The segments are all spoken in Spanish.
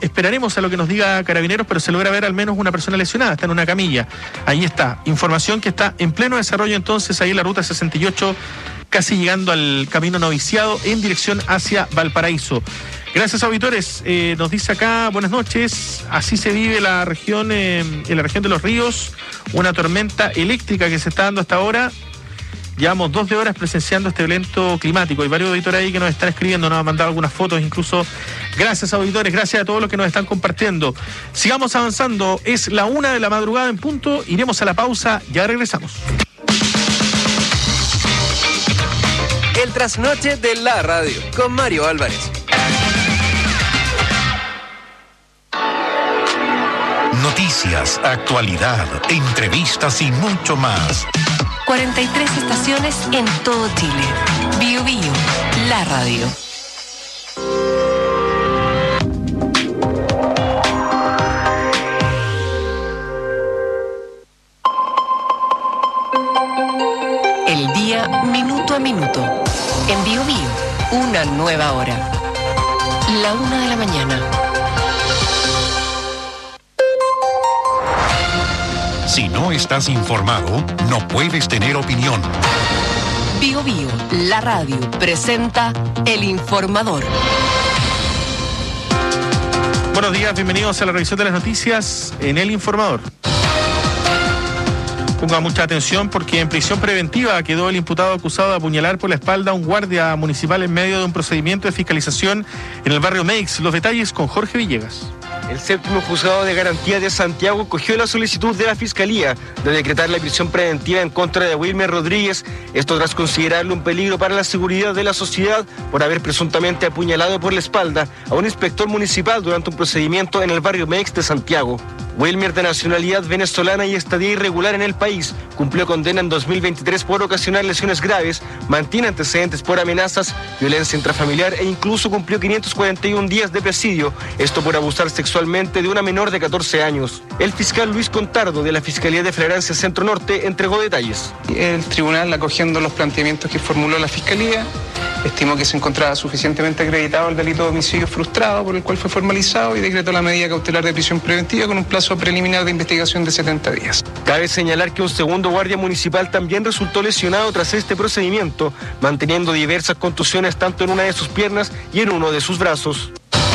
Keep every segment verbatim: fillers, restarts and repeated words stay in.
esperaremos a lo que nos diga Carabineros, pero se logra ver al menos una persona lesionada, está en una camilla. Ahí está, información que está en pleno desarrollo entonces, ahí en la ruta sesenta y ocho, casi llegando al camino Noviciado en dirección hacia Valparaíso. Gracias, auditores. Eh, nos dice acá, buenas noches, así se vive la región, eh, en la región de Los Ríos, una tormenta eléctrica que se está dando hasta ahora. Llevamos dos de horas presenciando este evento climático. Hay varios auditores ahí que nos están escribiendo, nos han mandado algunas fotos incluso. Gracias, auditores, gracias a todos los que nos están compartiendo. Sigamos avanzando, es la una de la madrugada en punto, iremos a la pausa, ya regresamos. El trasnoche de la radio, con Mario Álvarez. Noticias, actualidad, entrevistas y mucho más. cuarenta y tres estaciones en todo Chile. Bio Bio, la radio. El día minuto a minuto. En Bio Bio, una nueva hora. La una de la mañana. Si no estás informado, no puedes tener opinión. Bio Bio, la radio, presenta El Informador. Buenos días, bienvenidos a la revisión de las noticias en El Informador. Ponga mucha atención porque en prisión preventiva quedó el imputado acusado de apuñalar por la espalda a un guardia municipal en medio de un procedimiento de fiscalización en el barrio Meix. Los detalles con Jorge Villegas. El séptimo juzgado de garantía de Santiago cogió la solicitud de la Fiscalía de decretar la prisión preventiva en contra de Wilmer Rodríguez, esto tras considerarlo un peligro para la seguridad de la sociedad por haber presuntamente apuñalado por la espalda a un inspector municipal durante un procedimiento en el barrio Meix de Santiago. Wilmer, de nacionalidad venezolana y estadía irregular en el país, cumplió condena en dos mil veintitrés por ocasionar lesiones graves, mantiene antecedentes por amenazas, violencia intrafamiliar e incluso cumplió quinientos cuarenta y uno días de presidio, esto por abusar sexualmente de una menor de catorce años. El fiscal Luis Contardo, de la Fiscalía de Flagrancia Centro Norte, entregó detalles. El tribunal, acogiendo los planteamientos que formuló la Fiscalía, estimó que se encontraba suficientemente acreditado el delito de homicidio frustrado por el cual fue formalizado y decretó la medida cautelar de prisión preventiva con un plazo preliminar de investigación de setenta días. Cabe señalar que un segundo guardia municipal también resultó lesionado tras este procedimiento, manteniendo diversas contusiones tanto en una de sus piernas y en uno de sus brazos.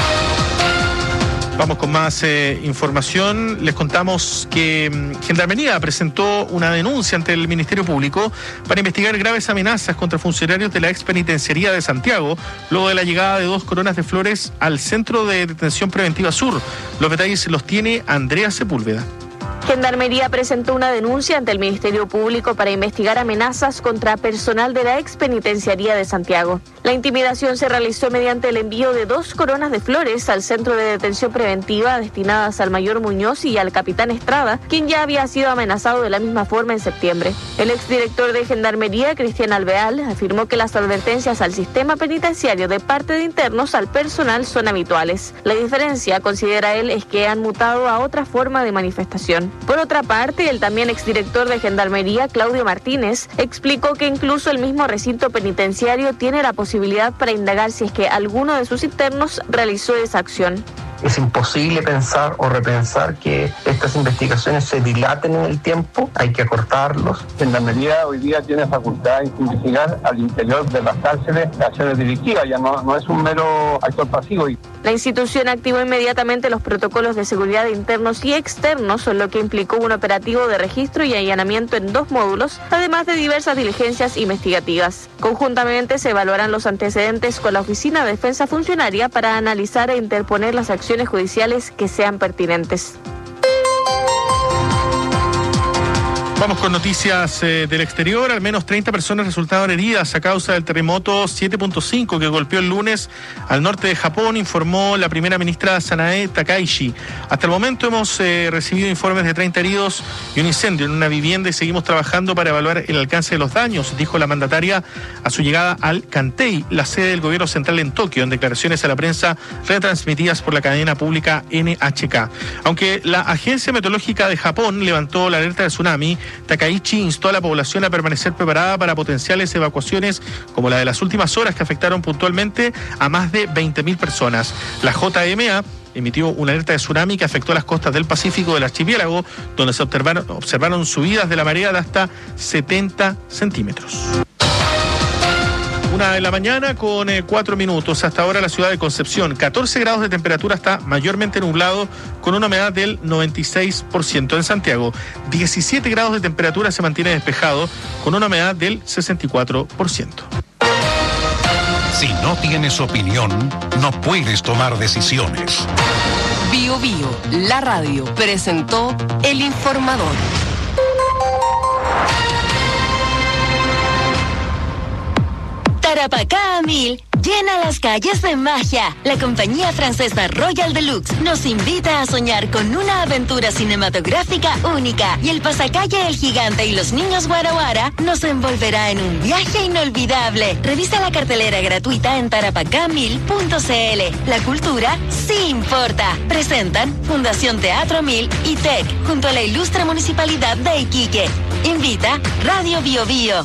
Vamos con más eh, información. Les contamos que um, Gendarmería presentó una denuncia ante el Ministerio Público para investigar graves amenazas contra funcionarios de la ex penitenciaría de Santiago, luego de la llegada de dos coronas de flores al Centro de Detención Preventiva Sur. Los detalles los tiene Andrea Sepúlveda. Gendarmería presentó una denuncia ante el Ministerio Público para investigar amenazas contra personal de la ex penitenciaría de Santiago. La intimidación se realizó mediante el envío de dos coronas de flores al Centro de Detención Preventiva destinadas al mayor Muñoz y al capitán Estrada, quien ya había sido amenazado de la misma forma en septiembre. El exdirector de Gendarmería, Cristian Alveal, afirmó que las advertencias al sistema penitenciario de parte de internos al personal son habituales. La diferencia, considera él, es que han mutado a otra forma de manifestación. Por otra parte, el también exdirector de Gendarmería, Claudio Martínez, explicó que incluso el mismo recinto penitenciario tiene la posibilidad para indagar si es que alguno de sus internos realizó esa acción. Es imposible pensar o repensar que estas investigaciones se dilaten en el tiempo, hay que acortarlos. Gendarmería hoy día tiene facultad de investigar al interior de las cárceles acciones delictivas, ya no, no es un mero actor pasivo. La institución activó inmediatamente los protocolos de seguridad de internos y externos, lo que implicó un operativo de registro y allanamiento en dos módulos, además de diversas diligencias investigativas. Conjuntamente se evaluarán los antecedentes con la Oficina de Defensa Funcionaria para analizar e interponer las acciones judiciales que sean pertinentes. Vamos con noticias eh, del exterior. Al menos treinta personas resultaron heridas a causa del terremoto siete punto cinco que golpeó el lunes al norte de Japón, informó la primera ministra Sanae Takaichi. Hasta el momento hemos eh, recibido informes de treinta heridos y un incendio en una vivienda y seguimos trabajando para evaluar el alcance de los daños, dijo la mandataria a su llegada al Kantei, la sede del gobierno central en Tokio, en declaraciones a la prensa retransmitidas por la cadena pública N H K. Aunque la Agencia Meteorológica de Japón levantó la alerta de tsunami, Takaichi instó a la población a permanecer preparada para potenciales evacuaciones como la de las últimas horas que afectaron puntualmente a más de veinte mil personas. La J M A emitió una alerta de tsunami que afectó las costas del Pacífico del archipiélago, donde se observaron, observaron subidas de la marea de hasta setenta centímetros. Una de la mañana con eh, cuatro minutos. Hasta ahora la ciudad de Concepción, catorce grados de temperatura, está mayormente nublado con una humedad del noventa y seis por ciento. En Santiago, diecisiete grados de temperatura, se mantiene despejado con una humedad del sesenta y cuatro por ciento. Si no tienes opinión, no puedes tomar decisiones. Bio Bio, la radio, presentó El Informador. Tarapacá a mil, llena las calles de magia. La compañía francesa Royal Deluxe nos invita a soñar con una aventura cinematográfica única. Y el pasacalle El Gigante y los niños Guara Guara nos envolverá en un viaje inolvidable. Revisa la cartelera gratuita en tarapacá mil punto c l. La cultura sí importa. Presentan Fundación Teatro Mil y T E C, junto a la ilustre Municipalidad de Iquique. Invita Radio Bio Bio.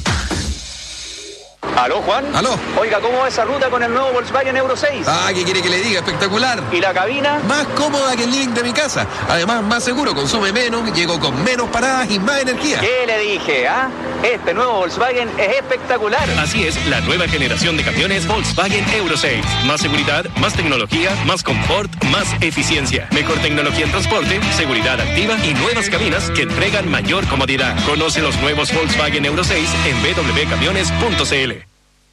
¿Aló, Juan? ¿Aló? Oiga, ¿cómo va esa ruta con el nuevo Volkswagen Euro seis? Ah, ¿qué quiere que le diga? Espectacular. ¿Y la cabina? Más cómoda que el living de mi casa. Además, más seguro, consume menos, llego con menos paradas y más energía. ¿Qué le dije, ah? Este nuevo Volkswagen es espectacular. Así es, la nueva generación de camiones Volkswagen Euro seis. Más seguridad, más tecnología, más confort, más eficiencia. Mejor tecnología en transporte, seguridad activa y nuevas cabinas que entregan mayor comodidad. Conoce los nuevos Volkswagen Euro seis en b w camiones punto c l.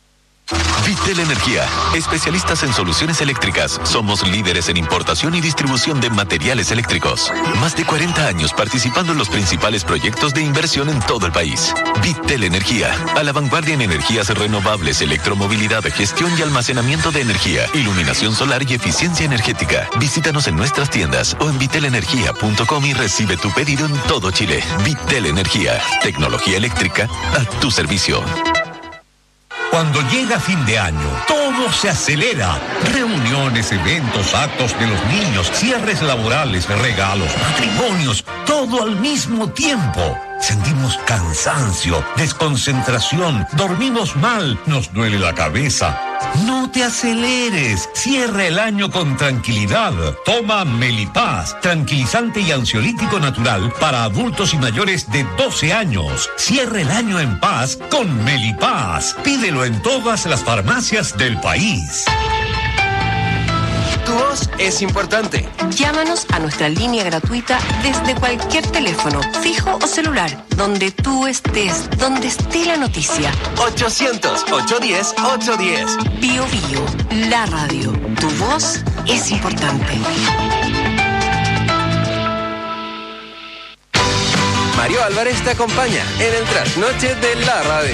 Vitel Energía, especialistas en soluciones eléctricas. Somos líderes en importación y distribución de materiales eléctricos. Más de cuarenta años participando en los principales proyectos de inversión en todo el país. Vitel Energía, a la vanguardia en energías renovables, electromovilidad, gestión y almacenamiento de energía, iluminación solar y eficiencia energética. Visítanos en nuestras tiendas o en vitel energía punto com y recibe tu pedido en todo Chile. Vitel Energía, tecnología eléctrica a tu servicio. Cuando llega fin de año, todo se acelera. Reuniones, eventos, actos de los niños, cierres laborales, regalos, matrimonios, todo al mismo tiempo. Sentimos cansancio, desconcentración, dormimos mal, nos duele la cabeza. No te aceleres, cierra el año con tranquilidad. Toma Melipaz, tranquilizante y ansiolítico natural para adultos y mayores de doce años. Cierra el año en paz con Melipaz. Pídelo en todas las farmacias del país. Tu voz es importante. Llámanos a nuestra línea gratuita desde cualquier teléfono, fijo o celular, donde tú estés, donde esté la noticia. ochocientos, ochocientos diez, ochocientos diez. Bio Bio, la radio. Tu voz es importante. Mario Álvarez te acompaña en el trasnoche de la radio.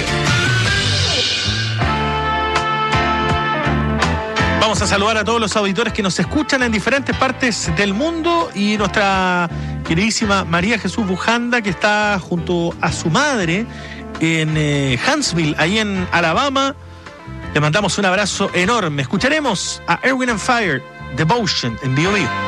Vamos a saludar a todos los auditores que nos escuchan en diferentes partes del mundo y nuestra queridísima María Jesús Bujanda, que está junto a su madre en eh, Huntsville, ahí en Alabama. Le mandamos un abrazo enorme. Escucharemos a Erwin and Fire, Devotion, en Bio Bio.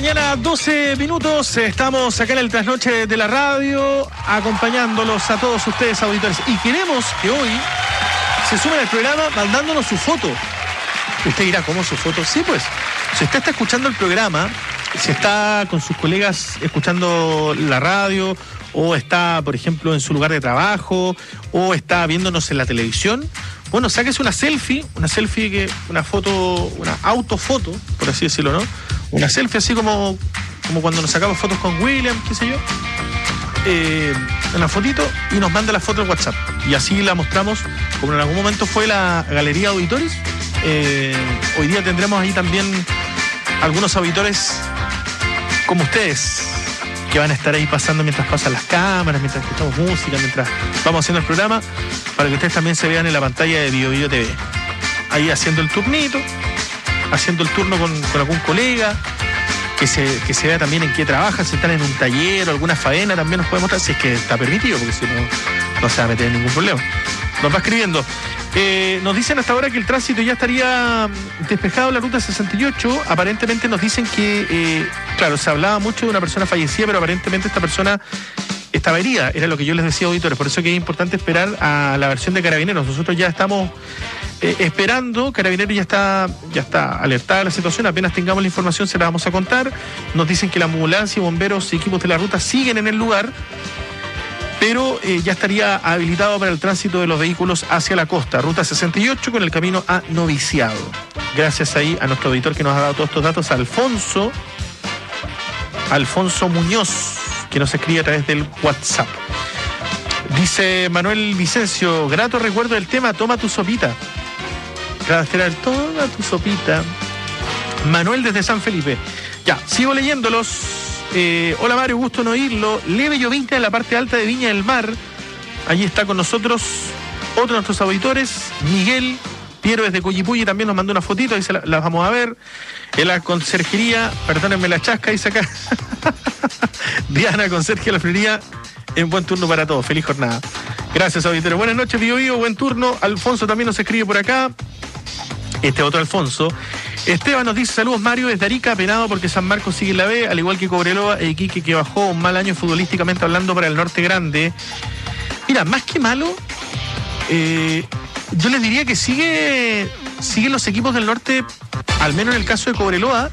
mañana, doce minutos. Estamos acá en el trasnoche de la radio, acompañándolos a todos ustedes, auditores. Y queremos que hoy se sumen al programa mandándonos su foto. Usted dirá, ¿cómo su foto? Sí, pues, si usted está escuchando el programa, si está con sus colegas escuchando la radio, o está, por ejemplo, en su lugar de trabajo, o está viéndonos en la televisión, bueno, sáquese una selfie, una selfie, que una foto, una autofoto, por así decirlo, ¿no? Una selfie así como, como cuando nos sacamos fotos con William, qué sé yo. Eh, una fotito y nos manda la foto en WhatsApp. Y así la mostramos, como en algún momento fue la Galería Auditores. Eh, hoy día tendremos ahí también algunos auditores como ustedes, que van a estar ahí pasando mientras pasan las cámaras, mientras escuchamos música, mientras vamos haciendo el programa, para que ustedes también se vean en la pantalla de Bio Bio T V. Ahí haciendo el turnito, haciendo el turno con, con algún colega, que se, que se vea también en qué trabaja, si están en un taller o alguna faena, también nos puede mostrar, si es que está permitido, porque si no, no se va a meter en ningún problema. Nos va escribiendo. Eh, nos dicen hasta ahora que el tránsito ya estaría despejado en la ruta sesenta y ocho. Aparentemente nos dicen que, eh, claro, se hablaba mucho de una persona fallecida, pero aparentemente esta persona estaba herida. Era lo que yo les decía, auditores. Por eso que es importante esperar a la versión de Carabineros. Nosotros ya estamos eh, esperando. Carabineros ya está, ya está alertada de la situación. Apenas tengamos la información se la vamos a contar. Nos dicen que la ambulancia, bomberos y equipos de la ruta siguen en el lugar, pero eh, ya estaría habilitado para el tránsito de los vehículos hacia la costa, ruta sesenta y ocho, con el camino a Noviciado. Gracias ahí a nuestro auditor que nos ha dado todos estos datos, Alfonso, Alfonso Muñoz, que nos escribe a través del WhatsApp. Dice Manuel Vicencio, grato recuerdo del tema Toma tu sopita. Gracias, toma tu sopita. Manuel desde San Felipe. Ya, sigo leyéndolos. Eh, hola Mario, gusto en oírlo. Leve llovizna en la parte alta de Viña del Mar. Allí está con nosotros otro de nuestros auditores, Miguel Piero desde Coyipulli, también nos mandó una fotito, ahí se la, las vamos a ver. En la conserjería, perdónenme la chasca, dice acá. Diana, conserje de la Florería, en buen turno para todos. Feliz jornada. Gracias, auditores. Buenas noches, Bio Bio, buen turno. Alfonso también nos escribe por acá. Este otro Alfonso. Esteban nos dice, saludos Mario desde Arica, penado porque San Marcos sigue en la B, al igual que Cobreloa e Iquique, que bajó un mal año futbolísticamente hablando para el Norte Grande. Mira, más que malo, eh, yo les diría que sigue siguen los equipos del norte, al menos en el caso de Cobreloa,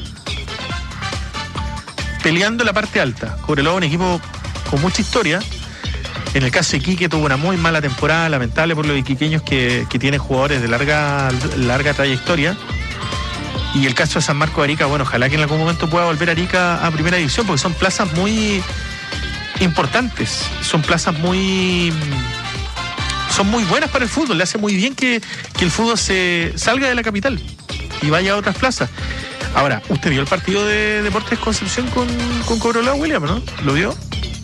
peleando la parte alta. Cobreloa, un equipo con mucha historia. En el caso de Iquique tuvo una muy mala temporada, lamentable por los iquiqueños que, que tienen jugadores de larga, larga trayectoria. Y el caso de San Marcos de Arica, bueno, ojalá que en algún momento pueda volver Arica a primera división, porque son plazas muy importantes, son plazas muy son muy buenas para el fútbol, le hace muy bien que, que el fútbol se salga de la capital y vaya a otras plazas. Ahora, ¿usted vio el partido de Deportes Concepción con, con Cobreloa, William, no? ¿Lo vio?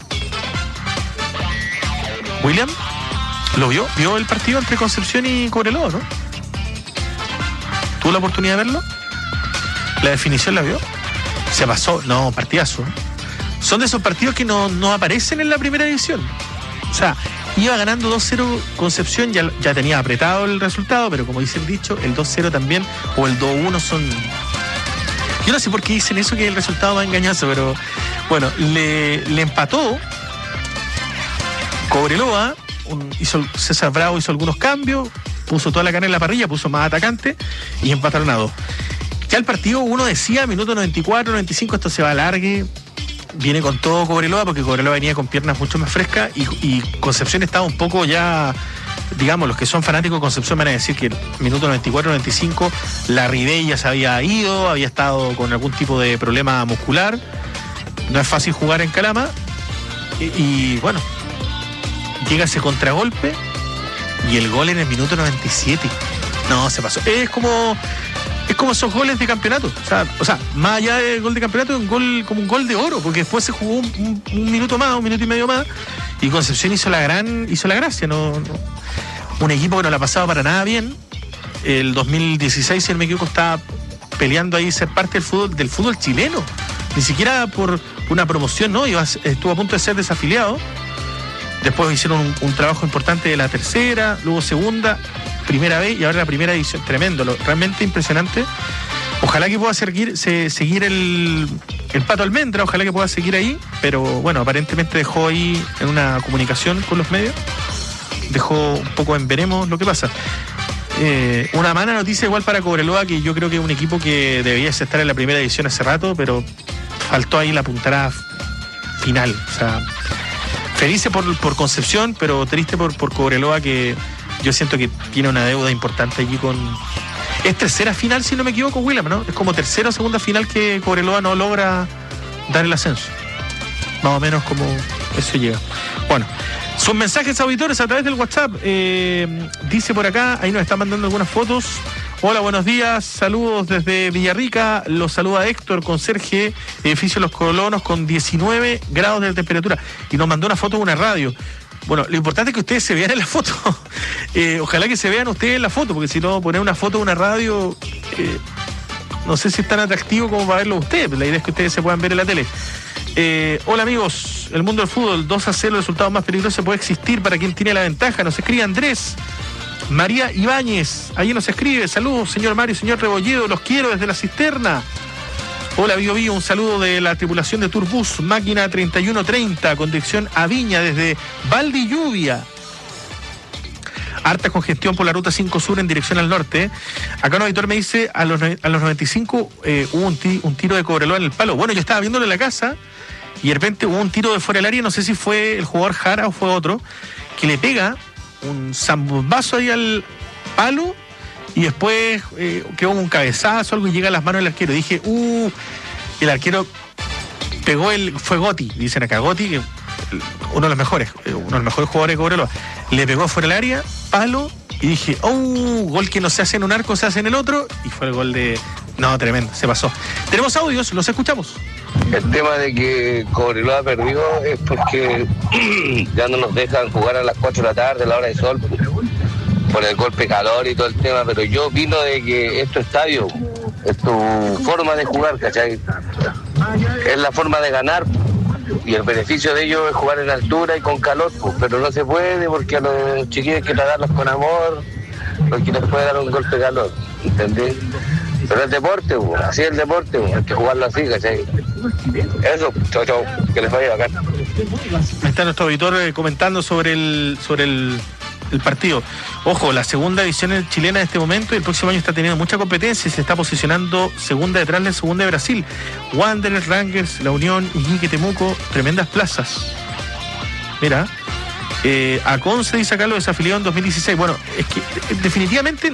William, ¿lo vio? ¿Vio el partido entre Concepción y Cobreloa, no? ¿Tuvo la oportunidad de verlo? ¿La definición la vio? Se pasó, no, partidazo. Son de esos partidos que no, no aparecen en la primera división. O sea, iba ganando dos cero Concepción, ya, ya tenía apretado el resultado, pero como dice el dicho, el dos cero también, o el dos uno son... Yo no sé por qué dicen eso, que el resultado va engañoso, pero bueno, le, le empató Cobreloa, un, hizo, César Bravo hizo algunos cambios, puso toda la carne en la parrilla, puso más atacante y empataron a dos. Ya el partido, uno decía, minuto noventa y cuatro, noventa y cinco, esto se va a alargue, viene con todo Cobreloa, porque Cobreloa venía con piernas mucho más frescas y, y Concepción estaba un poco ya, digamos, los que son fanáticos de Concepción van a decir que minuto noventa y cuatro, noventa y cinco, la Ribey ya se había ido, había estado con algún tipo de problema muscular, no es fácil jugar en Calama, y, y bueno, llega ese contragolpe y el gol en el minuto noventa y siete. No, se pasó. Es como es como esos goles de campeonato. O sea, o sea, más allá del gol de campeonato, es un gol como un gol de oro, porque después se jugó un, un, un minuto más, un minuto y medio más, y Concepción hizo la gran, hizo la gracia. No, no. Un equipo que no la ha pasado para nada bien. El dos mil dieciséis, si no me equivoco, estaba peleando ahí ser parte del fútbol, del fútbol chileno. Ni siquiera por una promoción, no, iba, estuvo a punto de ser desafiliado. Después hicieron un, un trabajo importante de la tercera, luego segunda, primera vez y ahora la primera edición. Tremendo, lo, realmente impresionante. Ojalá que pueda seguir, se, seguir el, el Pato Almendra, ojalá que pueda seguir ahí, pero bueno, aparentemente dejó ahí en una comunicación con los medios, dejó un poco en veremos lo que pasa. Eh, una mala noticia igual para Cobreloa, que yo creo que es un equipo que debería estar en la primera división hace rato, pero faltó ahí la puntada final. O sea, felices por, por Concepción, pero triste por, por Cobreloa, que yo siento que tiene una deuda importante allí con... Es tercera final, si no me equivoco, William, ¿no? Es como tercera o segunda final que Cobreloa no logra dar el ascenso. Más o menos como eso llega. Bueno, sus mensajes auditores a través del WhatsApp. Eh, dice por acá, ahí nos están mandando algunas fotos. Hola, buenos días, saludos desde Villarrica. Los saluda Héctor, conserje, edificio Los Colonos, con diecinueve grados de temperatura. Y nos mandó una foto de una radio. Bueno, lo importante es que ustedes se vean en la foto. eh, ojalá que se vean ustedes en la foto, porque si no, poner una foto de una radio, eh, no sé si es tan atractivo como para verlo ustedes. La idea es que ustedes se puedan ver en la tele. Eh, hola amigos, el mundo del fútbol, dos a cero, el resultado más peligroso puede existir para quien tiene la ventaja. Nos escribe Andrés María Ibáñez, ahí nos escribe, saludos señor Mario, señor Rebolledo, los quiero desde la cisterna. Hola Bio Bio, un saludo de la tripulación de Turbus, máquina treinta y uno treinta, con dirección a Viña desde Valdilluvia. Harta congestión por la ruta cinco Sur en dirección al norte. Acá un auditor me dice, a los, a los noventa y cinco eh, hubo un, ti, un tiro de Cobreloa en el palo. Bueno, yo estaba viéndolo en la casa y de repente hubo un tiro de fuera del área, no sé si fue el jugador Jara o fue otro, que le pega un zambombazo ahí al palo y después eh, quedó un cabezazo, algo, y llega a las manos del arquero. Dije, uh, el arquero pegó el, fue Gotti, dicen acá, Gotti, que uno de los mejores, uno de los mejores jugadores de Cobreloa, le pegó fuera del área, palo, y dije, oh, gol que no se hace en un arco, se hace en el otro, y fue el gol de... No, tremendo, se pasó. Tenemos audios, los escuchamos. El tema de que Cobreloa perdió es porque ya no nos dejan jugar a las cuatro de la tarde, a la hora de sol, por el golpe de calor y todo el tema, pero yo opino de que esto es estadio, es tu forma de jugar, ¿cachai? Es la forma de ganar, y el beneficio de ello es jugar en altura y con calor, pues, pero no se puede porque a los chiquillos hay que tratarlos con amor, porque les puede dar un golpe de calor, ¿entendés? Pero el deporte, pues, así es el deporte, pues, hay que jugarlo así, ¿cachai? Eso, chau, chau, que les vaya bacán. Está nuestro auditor eh, comentando sobre el sobre el, el partido. Ojo, la segunda división chilena en este momento, y el próximo año está teniendo mucha competencia y se está posicionando segunda detrás de la segunda de Brasil. Wanderers, Rangers, La Unión, Iquique, Temuco, tremendas plazas. Mira, eh, a Conce dice acá, lo desafilió en dos mil dieciséis. Bueno, es que eh, definitivamente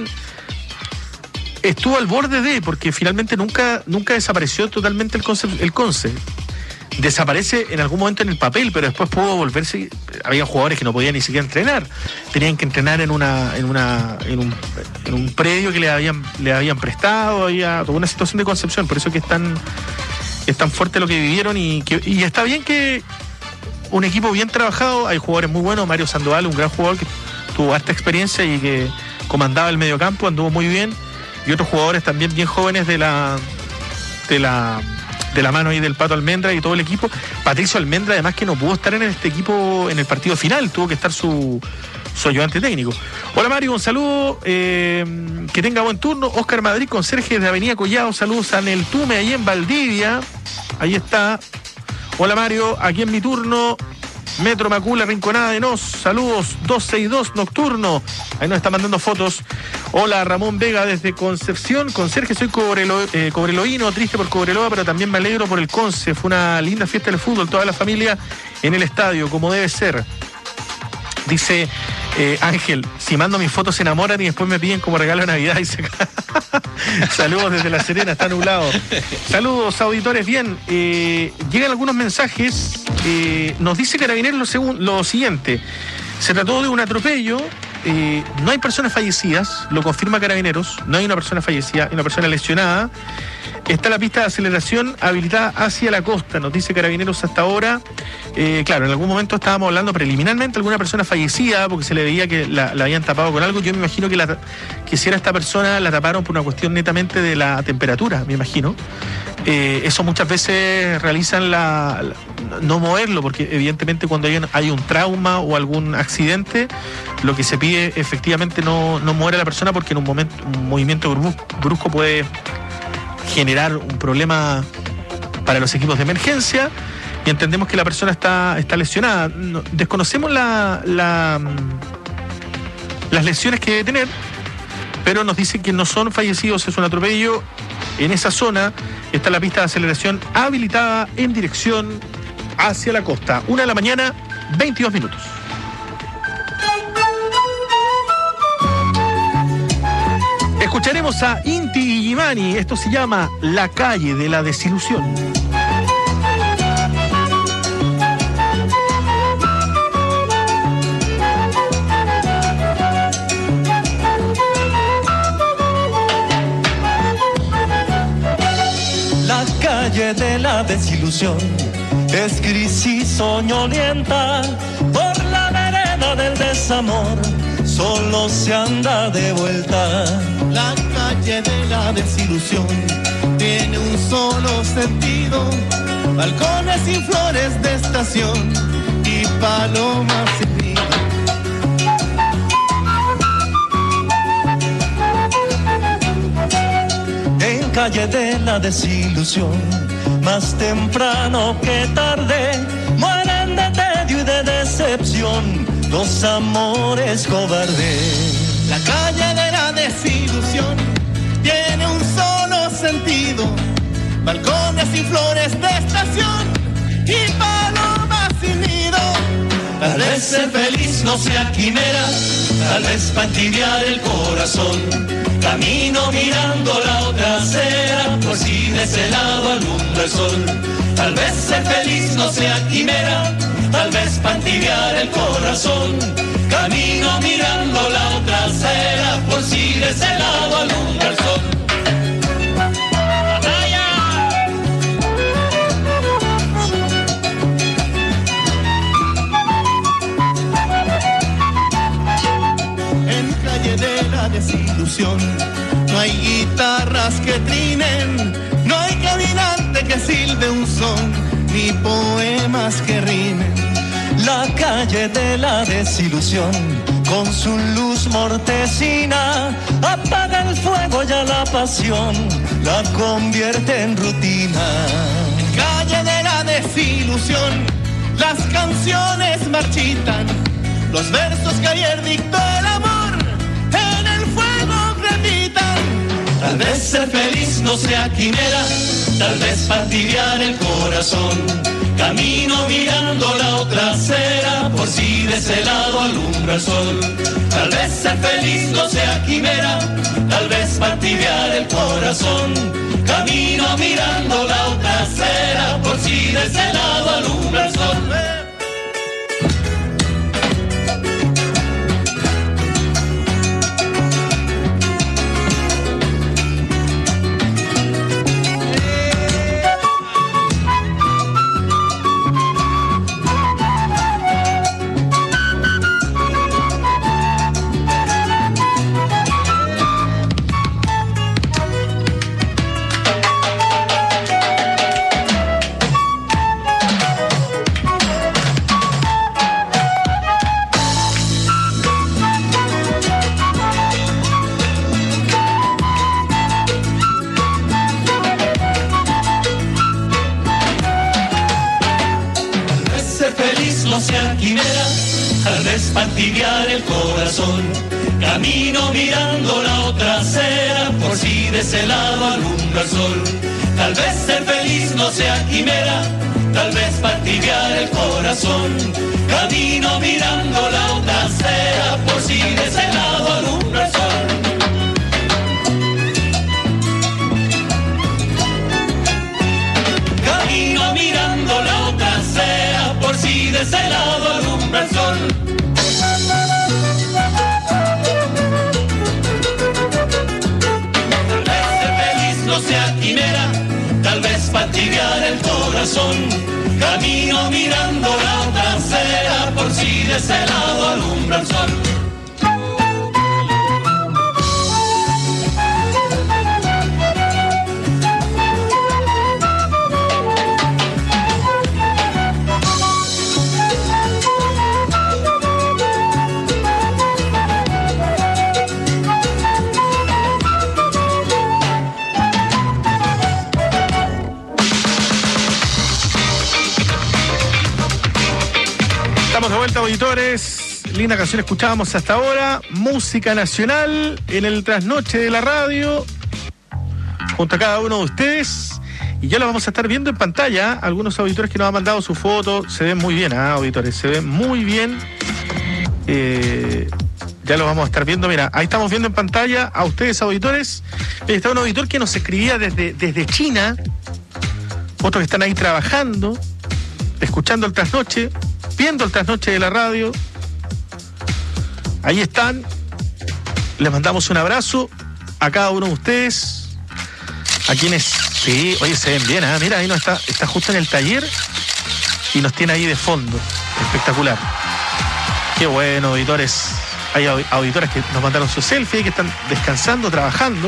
estuvo al borde de, porque finalmente nunca, nunca desapareció totalmente el Conce, el Conce. Desaparece en algún momento en el papel, pero después pudo volverse. Había jugadores que no podían ni siquiera entrenar, tenían que entrenar en una en una en un, en un predio que le habían le habían prestado, había toda una situación de Concepción, por eso que es tan es tan fuerte lo que vivieron, y que y está bien que un equipo bien trabajado, hay jugadores muy buenos, Mario Sandoval, un gran jugador que tuvo harta experiencia y que comandaba el mediocampo, anduvo muy bien, y otros jugadores también bien jóvenes de la de la de la mano ahí del Pato Almendra y todo el equipo. Patricio Almendra, además, que no pudo estar en este equipo en el partido final, tuvo que estar su, su ayudante técnico. Hola Mario, un saludo, eh, que tenga buen turno. Oscar Madrid, conserje de Avenida Collado, saludos a Neltume, ahí en Valdivia, ahí está. Hola Mario, aquí en mi turno, Metro Macula, Rinconada de Nos, saludos, doscientos sesenta y dos nocturno, ahí nos está mandando fotos. Hola Ramón Vega desde Concepción, conserje, soy cobrelo, eh, cobreloíno, triste por Cobreloa, pero también me alegro por el Conce, fue una linda fiesta del fútbol, toda la familia en el estadio, como debe ser. Dice eh, Ángel, si mando mis fotos se enamoran y después me piden como regalo de Navidad. Dice acá. Saludos desde La Serena, está nublado. Saludos auditores, bien, eh, llegan algunos mensajes. Eh, nos dice Carabineros lo, segun, lo siguiente, se trató de un atropello, eh, no hay personas fallecidas, lo confirma Carabineros, no hay una persona fallecida, hay una persona lesionada. Está la pista de aceleración habilitada hacia la costa, nos dice Carabineros hasta ahora. Eh, claro, en algún momento estábamos hablando preliminarmente de alguna persona fallecida porque se le veía que la, la habían tapado con algo. Yo me imagino que, la, que si era esta persona la taparon por una cuestión netamente de la temperatura, me imagino. Eh, eso muchas veces realizan la, la no moverlo, porque evidentemente cuando hay un, hay un trauma o algún accidente, lo que se pide efectivamente no, no mover a la persona, porque en un momento un movimiento brusco puede generar un problema para los equipos de emergencia y entendemos que la persona está, está lesionada. No, desconocemos la, la, las lesiones que debe tener, pero nos dicen que no son fallecidos, es un atropello. En esa zona está la pista de aceleración habilitada en dirección hacia la costa. Una de la mañana, veintidós minutos. Escucharemos a Inti Illimani. Esto se llama La calle de la desilusión. La calle de la desilusión es gris y soñolienta, por la vereda del desamor solo se anda de vuelta. La calle de la desilusión tiene un solo sentido: balcones sin flores de estación y palomas sin nido. En calle de la desilusión, más temprano que tarde, mueren de tedio y de decepción los amores cobardes. La calle de la desilusión tiene un solo sentido: balcones y flores de estación y palomas sin nido. Tal vez ser feliz no sea quimera, tal vez para entibiar el corazón. Camino mirando la otra acera, por si de ese lado alumbra el sol. Tal vez ser feliz no sea quimera, tal vez para entibiar el corazón. Camino mirando la otra acera, por si de ese lado alumbra el sol. En calle de la desilusión no hay guitarras que trinen, no hay caminante que silbe un son, ni poemas que rimen. La calle de la desilusión, con su luz mortecina, apaga el fuego y a la pasión la convierte en rutina. En calle de la desilusión, las canciones marchitan, los versos que ayer dictó el amor, en el fuego crepitan. Tal vez ser feliz no sea quimera, tal vez para tibiar el corazón. Camino mirando la otra acera, por si de ese lado alumbra el sol. Tal vez ser feliz no sea quimera, tal vez para tibiar el corazón. Camino mirando la otra acera, por si de ese lado alumbra el sol. Tibiar el corazón, camino mirando la otra acera, por si de ese lado alumbra el sol. Tal vez ser feliz no sea quimera, tal vez para tibiar el corazón. Camino mirando la otra acera, por si de ese lado alumbra el sol. Camino mirando la otra acera, por si de ese lado alumbra el sol. No sea quimera, tal vez para tibiar el corazón. Camino mirando la otra acera, por si de ese lado alumbra el sol. vuelta, auditores. Linda canción escuchábamos hasta ahora. Música nacional en el trasnoche de la radio, junto a cada uno de ustedes. Y ya lo vamos a estar viendo en pantalla. Algunos auditores que nos han mandado su foto. Se ven muy bien, ¿eh, auditores? Se ven muy bien. Eh, ya lo vamos a estar viendo. Mira, ahí estamos viendo en pantalla a ustedes, auditores. Está un auditor que nos escribía desde, desde China. Otros que están ahí trabajando, escuchando el trasnoche, viendo el trasnoche de la radio. Ahí están. Les mandamos un abrazo a cada uno de ustedes. A quienes, sí, oye, se ven bien, ¿eh? Mira, ahí no está, está justo en el taller y nos tiene ahí de fondo. Espectacular. Qué bueno, auditores. Hay auditores que nos mandaron su selfie, que están descansando, trabajando.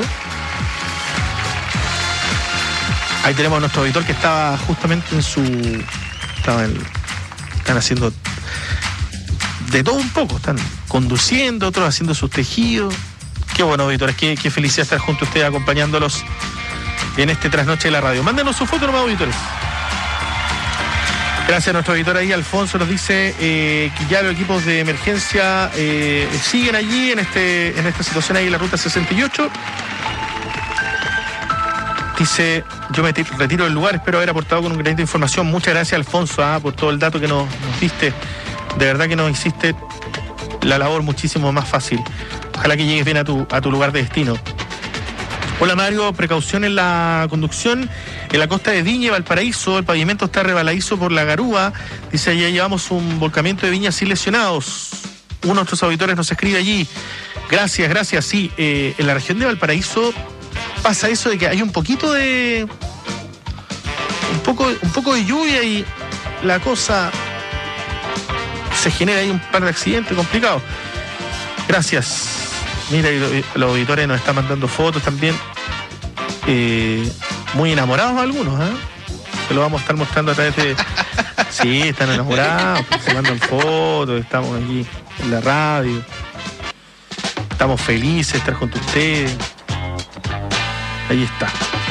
Ahí tenemos a nuestro auditor que estaba justamente en su... Estaba en, están haciendo de todo un poco. Están conduciendo, otros haciendo sus tejidos. Qué bueno, auditores. Qué, qué felicidad estar junto a ustedes acompañándolos en este trasnoche de la radio. Mándenos su foto, nomás, auditores. Gracias a nuestro auditor ahí, Alfonso, nos dice eh, que ya los equipos de emergencia eh, siguen allí en este en esta situación ahí en la ruta sesenta y ocho. Dice, yo me retiro del lugar, espero haber aportado con un granito de información. Muchas gracias, Alfonso, ah, por todo el dato que nos, nos diste. De verdad que nos hiciste la labor muchísimo más fácil. Ojalá que llegues bien a tu, a tu lugar de destino. Hola, Mario, precaución en la conducción en la costa de Viña y Valparaíso. El pavimento está rebaladizo por la garúa. Dice, ya llevamos un volcamiento de Viña sin lesionados. Uno de nuestros auditores nos escribe allí. Gracias, gracias. Sí, eh, en la región de Valparaíso pasa eso de que hay un poquito de... Un poco, un poco de lluvia y la cosa... Se genera ahí un par de accidentes complicados. Gracias. Mira, los auditores nos están mandando fotos también. Eh, muy enamorados algunos, ¿eh? Se lo vamos a estar mostrando a través de... Sí, están enamorados, se mandan fotos, estamos aquí en la radio. Estamos felices de estar junto a ustedes. Ahí está.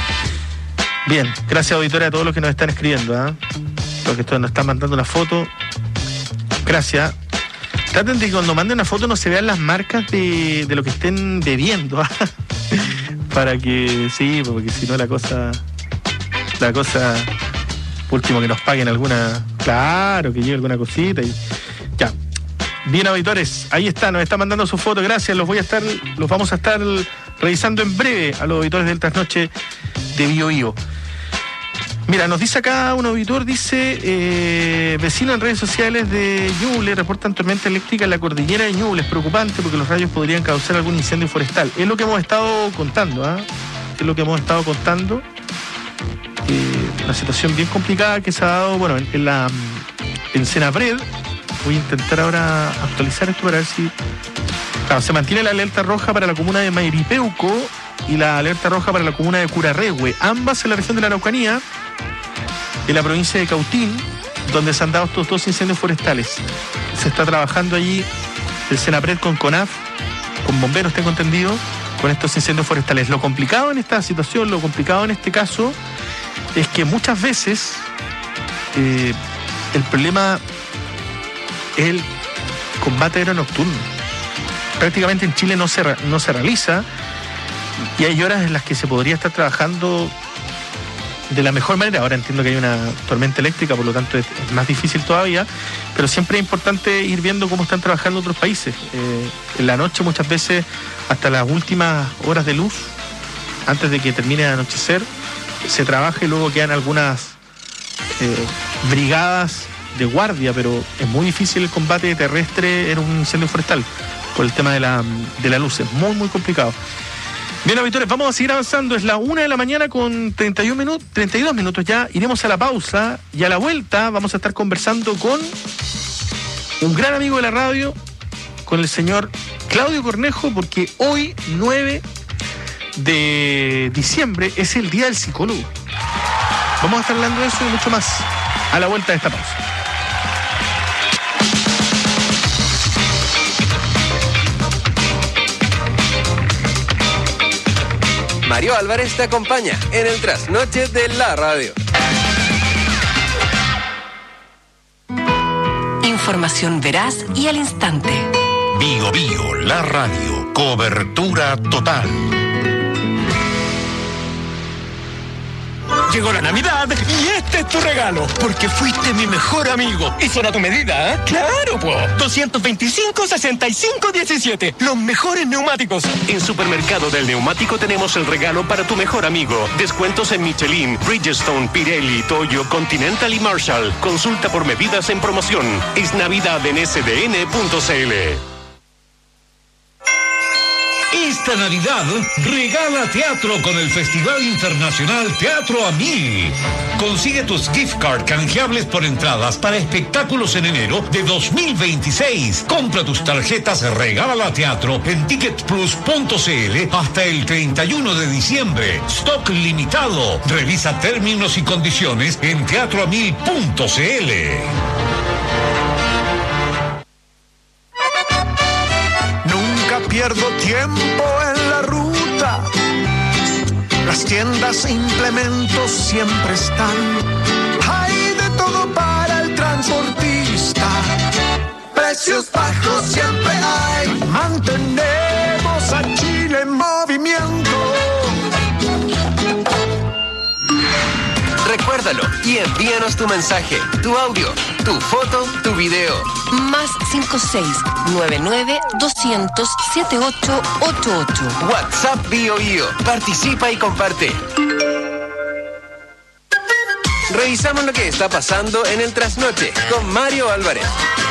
Bien, gracias, auditores, a todos los que nos están escribiendo, ¿eh? Los que nos están mandando una foto. Gracias. Traten de que cuando manden una foto no se vean las marcas de, de lo que estén bebiendo. Para que, sí, porque si no la cosa, la cosa, último que nos paguen alguna, claro, que llegue alguna cosita y ya. Bien, auditores, ahí está, nos está mandando su foto, gracias, los voy a estar, los vamos a estar revisando en breve a los auditores del trasnoche de Bio Bio. Mira, nos dice acá un auditor, dice, eh, vecino en redes sociales de Ñuble reportan tormenta eléctrica en la cordillera de Ñuble. Es preocupante porque los rayos podrían causar algún incendio forestal. Es lo que hemos estado contando, ¿ah? ¿eh? Es lo que hemos estado contando. Eh, una situación bien complicada que se ha dado, bueno, en, en la en Senapred. Voy a intentar ahora actualizar esto para ver si... Claro, se mantiene la alerta roja para la comuna de Mairipeuco y la alerta roja para la comuna de Curarrehue, ambas en la región de la Araucanía, en la provincia de Cautín, donde se han dado estos dos incendios forestales. Se está trabajando allí el Senapred con CONAF, con bomberos, tengo entendido, con estos incendios forestales. Lo complicado en esta situación, lo complicado en este caso, es que muchas veces eh, el problema es el combate aéreo nocturno. Prácticamente en Chile no se, no se realiza y hay horas en las que se podría estar trabajando de la mejor manera. Ahora entiendo que hay una tormenta eléctrica, por lo tanto es, es más difícil todavía, pero siempre es importante ir viendo cómo están trabajando otros países. Eh, en la noche muchas veces hasta las últimas horas de luz, antes de que termine de anochecer, se trabaja y luego quedan algunas eh, brigadas de guardia, pero es muy difícil el combate terrestre en un incendio forestal por el tema de la, de la luz, es muy muy complicado. Bien, auditores, vamos a seguir avanzando. Es la una de la mañana con treinta y un minutos, treinta y dos minutos ya. Iremos a la pausa y a la vuelta vamos a estar conversando con un gran amigo de la radio, con el señor Claudio Cornejo, porque hoy, nueve de diciembre, es el Día del Psicólogo. Vamos a estar hablando de eso y mucho más a la vuelta de esta pausa. Mario Álvarez te acompaña en el trasnoche de la radio. información veraz y al instante. Bio Bio, la radio, cobertura total. Llegó la Navidad y este es tu regalo, porque fuiste mi mejor amigo. Y son a tu medida, ¿eh? ¡Claro, po! doscientos veinticinco, sesenta y cinco, diecisiete. Los mejores neumáticos. En Supermercado del Neumático tenemos el regalo para tu mejor amigo. Descuentos en Michelin, Bridgestone, Pirelli, Toyo, Continental y Marshall. Consulta por medidas en promoción. Es Navidad en S D N punto C L. Esta Navidad regala teatro con el Festival Internacional Teatro a Mil. Consigue tus gift card canjeables por entradas para espectáculos en enero de dos mil veintiséis. Compra tus tarjetas Regala Teatro en ticket plus punto c l hasta el treinta y uno de diciembre. Stock limitado. Revisa términos y condiciones en teatro a mil punto c l. Pierdo tiempo en la ruta. Las tiendas e implementos siempre están. Hay de todo para el transportista. Precios bajos siempre hay. Mantenemos a Chile en movimiento. Recuérdalo y envíanos tu mensaje, tu audio, tu foto, tu video. Más cinco seis nueve nueve doscientos setenta y ocho ochenta y ocho. WhatsApp Bio Bio. Participa y comparte. Revisamos lo que está pasando en el trasnoche con Mario Álvarez.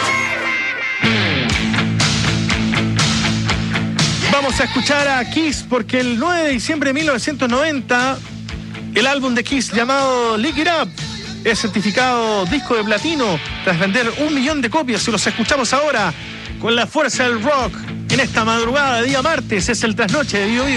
Vamos a escuchar a Kiss porque el nueve de diciembre de mil novecientos noventa el álbum de Kiss llamado Lick It Up es certificado disco de platino tras vender un millón de copias y los escuchamos ahora con la fuerza del rock en esta madrugada de día martes. Es el trasnoche de Bio Bio.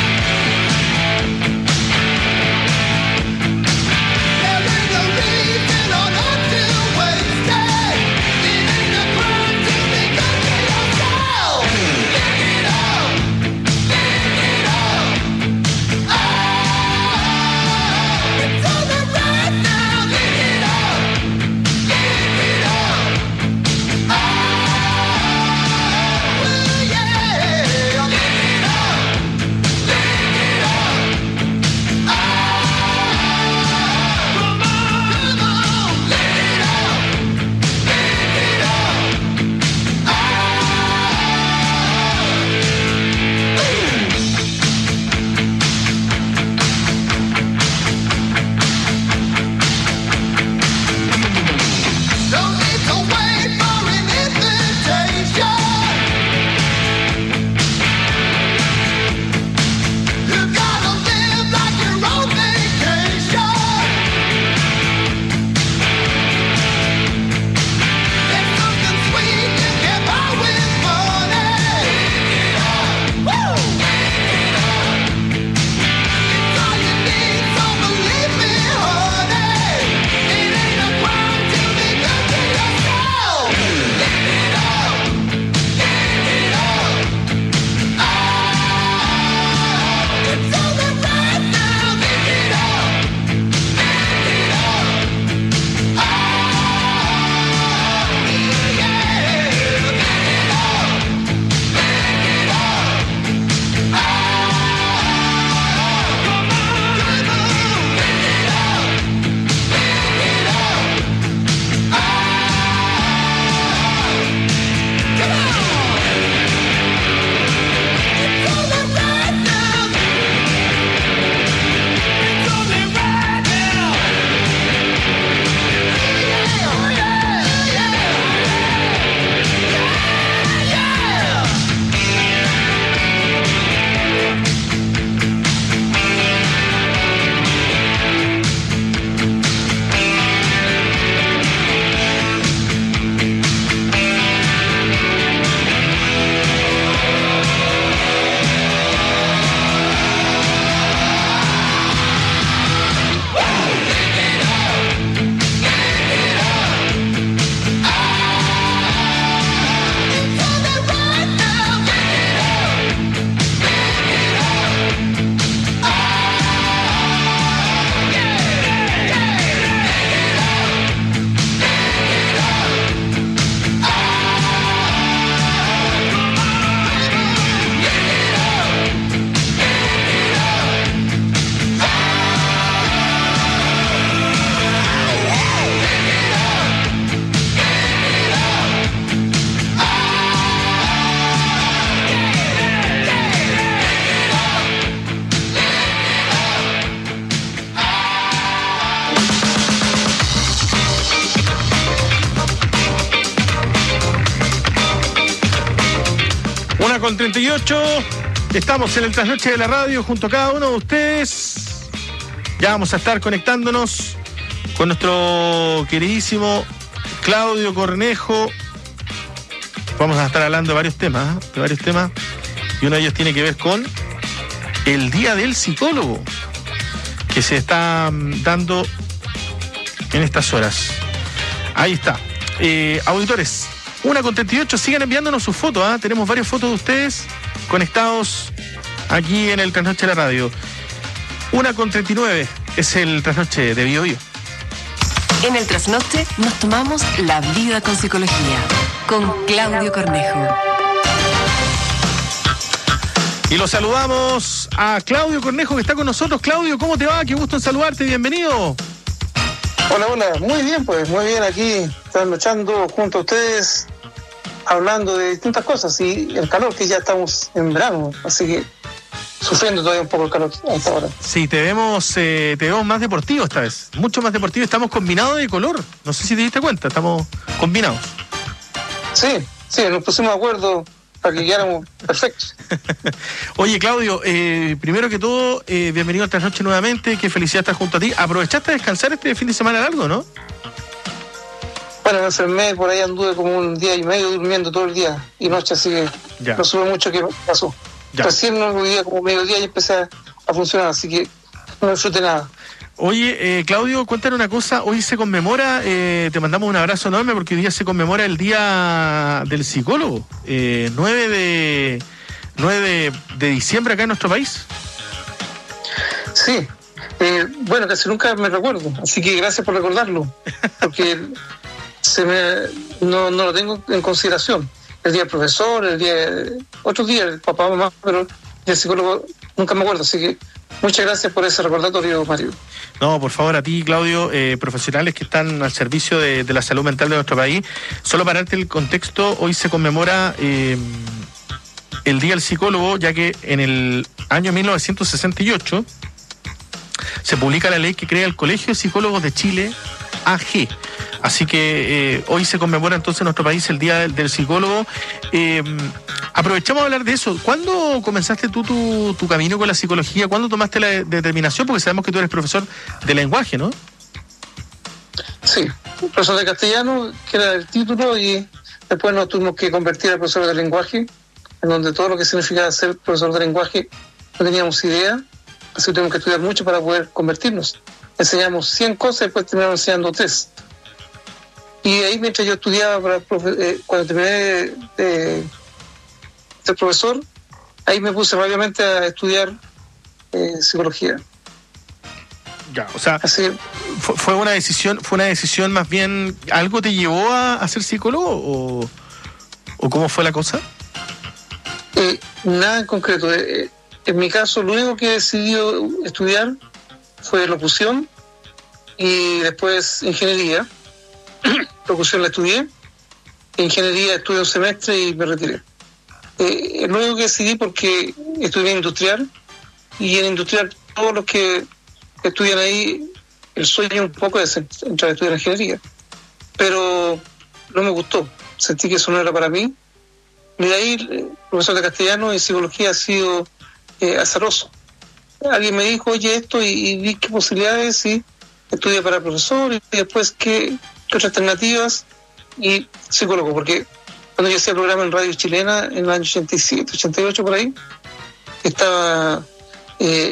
There is a reason una con treinta y ocho. Estamos en el Trasnoche de la Radio junto a cada uno de ustedes. Ya vamos a estar conectándonos con nuestro queridísimo Claudio Cornejo. Vamos a estar hablando de varios temas, ¿eh? de varios temas. Y uno de ellos tiene que ver con el Día del Psicólogo, que se está dando en estas horas. Ahí está. Eh, auditores, una con treinta y ocho, sigan enviándonos sus fotos, ¿eh? Tenemos varias fotos de ustedes conectados aquí en el Trasnoche de la Radio. una con treinta y nueve es el Trasnoche de Bio Bio. En el Trasnoche nos tomamos la vida con psicología, con Claudio Cornejo. Y lo saludamos a Claudio Cornejo, que está con nosotros. Claudio, ¿cómo te va? Qué gusto en saludarte, bienvenido. Hola, hola, muy bien, pues, muy bien aquí, trasnochando junto a ustedes, hablando de distintas cosas y el calor, que ya estamos en verano, así que sufriendo todavía un poco el calor a esta hora. Sí, te vemos, eh, te vemos más deportivo esta vez, mucho más deportivo, estamos combinados de color, no sé si te diste cuenta, estamos combinados. Sí, sí, nos pusimos de acuerdo para que quedáramos perfectos. Oye, Claudio, eh, primero que todo, eh, bienvenido a esta noche nuevamente, qué felicidad estar junto a ti. ¿Aprovechaste a descansar este fin de semana largo, no? Bueno, me enfermé, por ahí anduve como un día y medio durmiendo todo el día y noche, así que ya. No supe mucho qué pasó. Ya. Recién no volvía como mediodía y empecé a, a funcionar, así que no disfruté nada. Oye, eh, Claudio, cuéntanos una cosa, hoy se conmemora, eh, te mandamos un abrazo enorme porque hoy día se conmemora el Día del Psicólogo, eh, nueve de diciembre acá en nuestro país. Sí, eh, bueno, casi nunca me recuerdo, así que gracias por recordarlo, porque se me, no, no lo tengo en consideración. El día del profesor, el día, otros días, el papá, mamá, pero el día del psicólogo nunca me acuerdo, así que muchas gracias por ese recordatorio, Mario. No, por favor, a ti, Claudio, eh, profesionales que están al servicio de, de la salud mental de nuestro país. Solo para darte el contexto, hoy se conmemora eh, el Día del Psicólogo, ya que en el año mil novecientos sesenta y ocho se publica la ley que crea el Colegio de Psicólogos de Chile, A G. Así que eh, hoy se conmemora entonces en nuestro país el Día del, del Psicólogo. Eh, aprovechamos a hablar de eso. ¿Cuándo comenzaste tú tu, tu camino con la psicología? ¿Cuándo tomaste la de, determinación? Porque sabemos que tú eres profesor de lenguaje, ¿no? Sí, profesor de castellano, que era el título, y después nos tuvimos que convertir a profesor de lenguaje, en donde todo lo que significa ser profesor de lenguaje no teníamos idea, así que tuvimos que estudiar mucho para poder convertirnos. Enseñamos cien cosas y después terminamos enseñando tres. Y ahí, mientras yo estudiaba, para profe- eh, cuando terminé de, de ser profesor, ahí me puse rápidamente a estudiar eh, psicología. Ya, o sea, Así, fue, fue una decisión, fue una decisión más bien, ¿algo te llevó a, a ser psicólogo o, o cómo fue la cosa? Eh, nada en concreto. Eh, en mi caso, lo único que decidí estudiar fue locución y después ingeniería. Locución la estudié, ingeniería estudié un semestre y me retiré. Eh, es lo único que decidí porque estudié industrial, y en industrial todos los que estudian ahí, el sueño un poco es entrar a estudiar ingeniería, pero no me gustó, sentí que eso no era para mí, y de ahí el profesor de castellano y psicología ha sido eh, azaroso. Alguien me dijo, oye, esto, y, y vi qué posibilidades, y estudié para profesor, y después qué otras alternativas, y psicólogo, porque cuando yo hacía el programa en Radio Chilena en el año ochenta y siete, ochenta y ocho por ahí, estaba eh,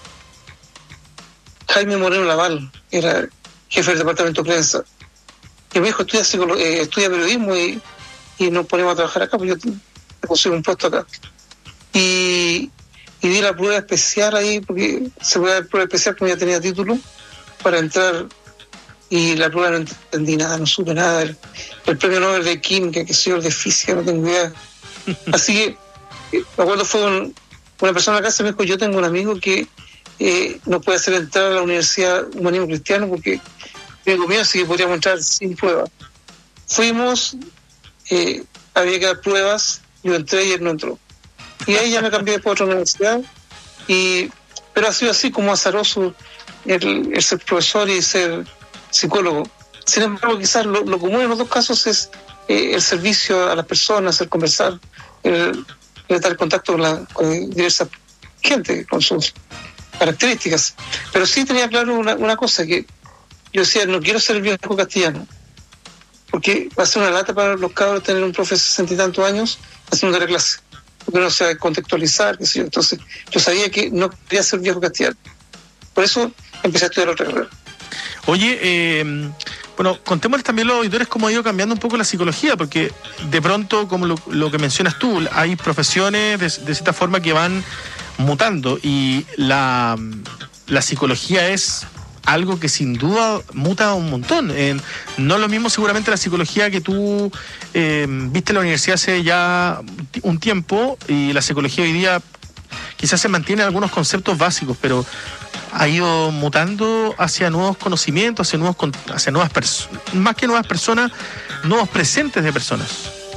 Jaime Moreno Laval, era jefe del departamento de prensa, y me dijo, estudia, psicolo- eh, estudia periodismo y, y nos ponemos a trabajar acá, pues yo te, te consigo un puesto acá. Y, y di la prueba especial ahí, porque se puede dar prueba especial como ya tenía título, para entrar. Y la prueba no entendí nada, no supe nada. El, el premio Nobel de Química, que soy yo, de Física, no tengo idea. Así que, me acuerdo, fue un, una persona acá, se me dijo, yo tengo un amigo que eh, nos puede hacer entrar a la Universidad Humanismo Cristiano porque tiene conmigo, así que podríamos entrar sin prueba. Fuimos, eh, había que dar pruebas, yo entré y él no entró. Y ahí ya me cambié por otra universidad, y, pero ha sido así como azaroso el, el ser profesor y ser psicólogo. Sin embargo, quizás lo, lo común en los dos casos es eh, el servicio a las personas, el conversar, el estar en contacto con, la, con diversa gente, con sus características. Pero sí tenía claro una, una cosa, que yo decía, no quiero ser el viejo castellano, porque va a ser una lata para los cabros tener un profe de sesenta y tantos años haciendo la clase, porque no se va a contextualizar, qué sé yo. Entonces yo sabía que no quería ser viejo castellano. Por eso empecé a estudiar otra carrera. Oye, eh, bueno, contémosles también a los auditores cómo ha ido cambiando un poco la psicología, porque de pronto, como lo, lo que mencionas tú, hay profesiones de, de cierta forma que van mutando, y la, la psicología es algo que sin duda muta un montón. Eh, no es lo mismo seguramente la psicología que tú eh, viste en la universidad hace ya un tiempo, y la psicología hoy día quizás se mantiene algunos conceptos básicos, pero ha ido mutando hacia nuevos conocimientos, hacia nuevos hacia nuevas personas, más que nuevas personas, nuevos presentes de personas.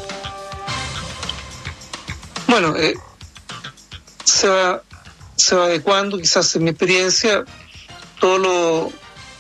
Bueno, eh, se va se va adecuando, quizás en mi experiencia, todo lo,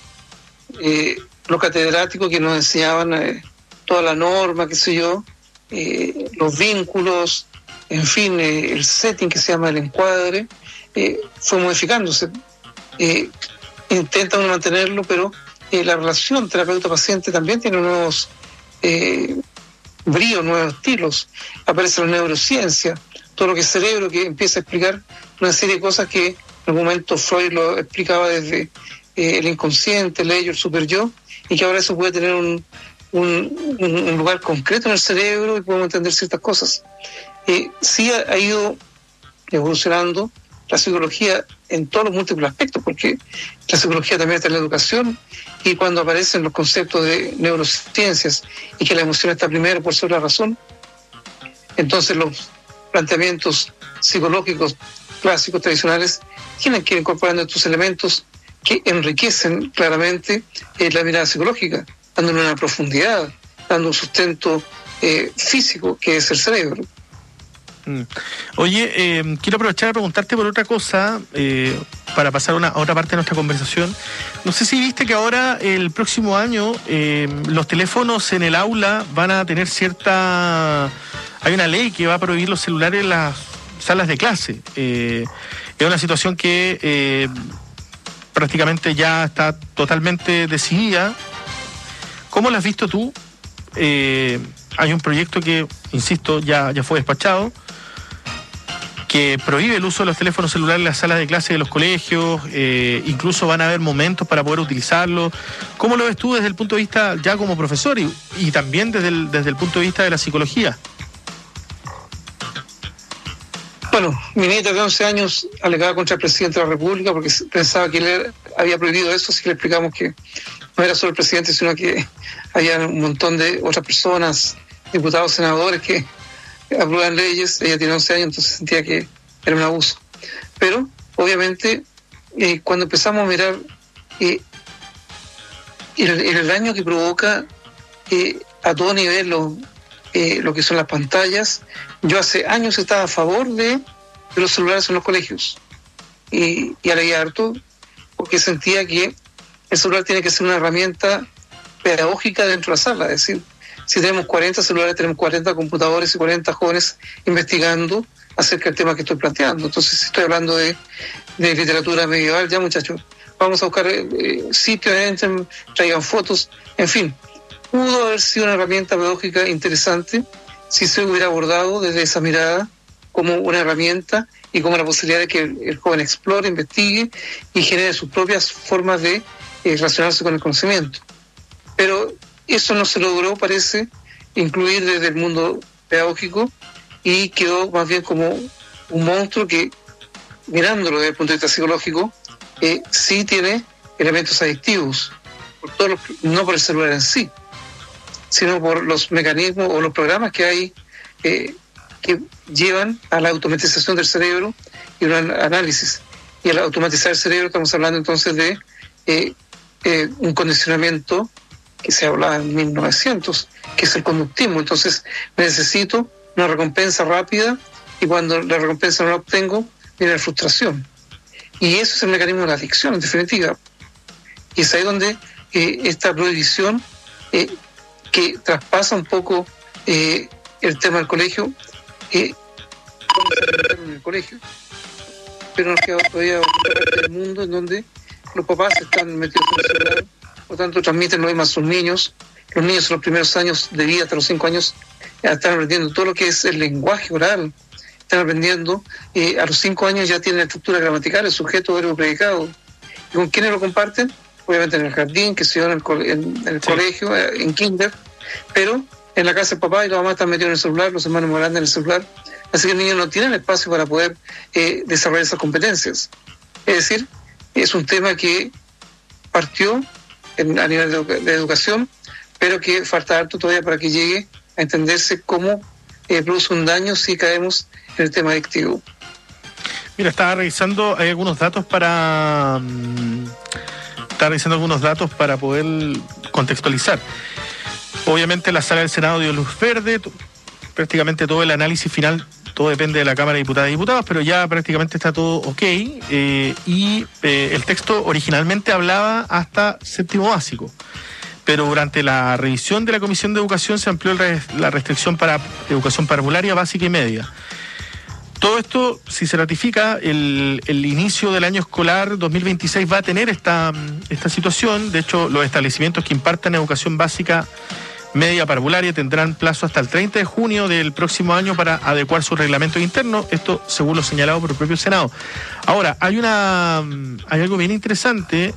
eh, lo catedrático que nos enseñaban, eh, toda la norma, qué sé yo, eh, los vínculos, en fin, eh, el setting que se llama el encuadre, eh, fue modificándose. Eh, intenta uno mantenerlo, pero eh, la relación terapeuta-paciente también tiene nuevos eh, bríos, nuevos estilos. Aparece la neurociencia, todo lo que es cerebro, que empieza a explicar una serie de cosas que en algún momento Freud lo explicaba desde eh, el inconsciente, el ello, el super-yo, y que ahora eso puede tener un, un, un lugar concreto en el cerebro y podemos entender ciertas cosas. Eh, sí ha, ha ido evolucionando la psicología en todos los múltiples aspectos, porque la psicología también está en la educación, y cuando aparecen los conceptos de neurociencias y que la emoción está primero por sobre la razón, entonces los planteamientos psicológicos clásicos, tradicionales, tienen que ir incorporando estos elementos que enriquecen claramente eh, la mirada psicológica, dándole una profundidad, dando un sustento eh, físico que es el cerebro. Mm. Oye, eh, quiero aprovechar a preguntarte por otra cosa, eh, para pasar una, a otra parte de nuestra conversación. No sé si viste que ahora, el próximo año, eh, los teléfonos en el aula van a tener cierta... Hay una ley que va a prohibir los celulares en las salas de clase. Eh, es una situación que eh, prácticamente ya está totalmente decidida. ¿Cómo la has visto tú? Eh, hay un proyecto que, insisto, ya, ya fue despachado, que prohíbe el uso de los teléfonos celulares en las salas de clase de los colegios, eh, incluso van a haber momentos para poder utilizarlos. ¿Cómo lo ves tú desde el punto de vista ya como profesor y, y también desde el, desde el punto de vista de la psicología? Bueno, mi nieta de once años alegaba contra el presidente de la República porque pensaba que él había prohibido eso, así que le explicamos que no era solo el presidente, sino que había un montón de otras personas, diputados, senadores, que aprueban leyes. Ella tiene once años, entonces sentía que era un abuso. Pero, obviamente, eh, cuando empezamos a mirar eh, el, el daño que provoca eh, a todo nivel lo, eh, lo que son las pantallas, yo hace años estaba a favor de, de los celulares en los colegios. Y, y alegué harto, porque sentía que el celular tiene que ser una herramienta pedagógica dentro de la sala. Es decir, si tenemos cuarenta celulares, tenemos cuarenta computadores y cuarenta jóvenes investigando acerca del tema que estoy planteando. Entonces, si estoy hablando de, de literatura medieval, ya muchachos, vamos a buscar eh, sitios, entren, traigan fotos, en fin. Pudo haber sido una herramienta pedagógica interesante si se hubiera abordado desde esa mirada como una herramienta y como la posibilidad de que el, el joven explore, investigue y genere sus propias formas de eh, relacionarse con el conocimiento. Pero eso no se logró, parece, incluir desde el mundo pedagógico, y quedó más bien como un monstruo que, mirándolo desde el punto de vista psicológico, eh, sí tiene elementos adictivos, por todos los, no por el celular en sí, sino por los mecanismos o los programas que hay eh, que llevan a la automatización del cerebro y un análisis. Y al automatizar el cerebro estamos hablando entonces de eh, eh, un condicionamiento que se hablaba en mil novecientos, que es el conductismo. Entonces necesito una recompensa rápida, y cuando la recompensa no la obtengo, viene la frustración. Y eso es el mecanismo de la adicción, en definitiva. Y es ahí donde eh, esta prohibición, eh, que traspasa un poco eh, el tema del colegio, eh, en el colegio, pero nos queda todavía otra parte del mundo en donde los papás están metidos en el celular, por lo tanto transmiten lo mismo a sus niños. Los niños en los primeros años de vida, hasta los cinco años, están aprendiendo todo lo que es el lenguaje oral, están aprendiendo, eh, a los cinco años ya tienen estructura gramatical, el sujeto, verbo, predicado. ¿Y con quiénes lo comparten? Obviamente en el jardín, que se dio en el, co- en, en el sí. colegio, en kinder, pero en la casa el papá y la mamá están metidos en el celular, los hermanos más grandes en el celular, así que el niño no tiene espacio para poder eh, desarrollar esas competencias. Es decir, es un tema que partió en, a nivel de, edu- de educación, pero que falta harto todavía para que llegue a entenderse cómo eh, produce un daño si caemos en el tema adictivo. Mira, estaba revisando, hay algunos datos para... Um, estaba revisando algunos datos para poder contextualizar. Obviamente la sala del Senado dio luz verde, t- prácticamente todo el análisis final, todo depende de la Cámara de Diputadas y Diputados, pero ya prácticamente está todo ok, eh, y eh, el texto originalmente hablaba hasta séptimo básico. Pero durante la revisión de la Comisión de Educación se amplió el res, la restricción para educación parvularia, básica y media. Todo esto, si se ratifica, el, el inicio del año escolar dos mil veintiséis va a tener esta, esta situación. De hecho, los establecimientos que impartan educación básica, media, parvularia tendrán plazo hasta el treinta de junio del próximo año para adecuar su reglamento interno. Esto según lo señalado por el propio Senado. Ahora, hay, una, hay algo bien interesante,